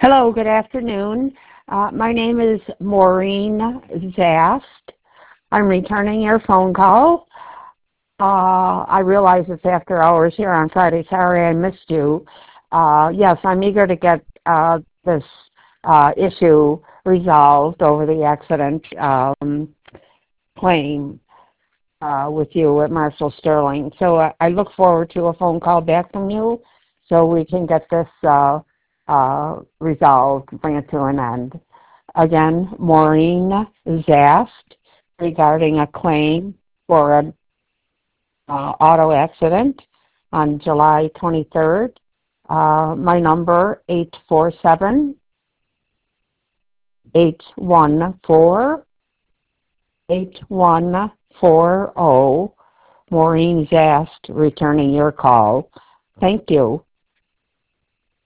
Hello, good afternoon. My name is Maureen Zast. I'm returning your phone call. I realize it's after hours here on Friday. Sorry I missed you. Yes, I'm eager to get this issue resolved over the accident claim with you at Marshall Sterling. So I look forward to a phone call back from you so we can get this resolved, bring it to an end. Again, Maureen Zast regarding a claim for an auto accident on July 23rd. My number, 847-814-8140. Maureen Zast returning your call. Thank you.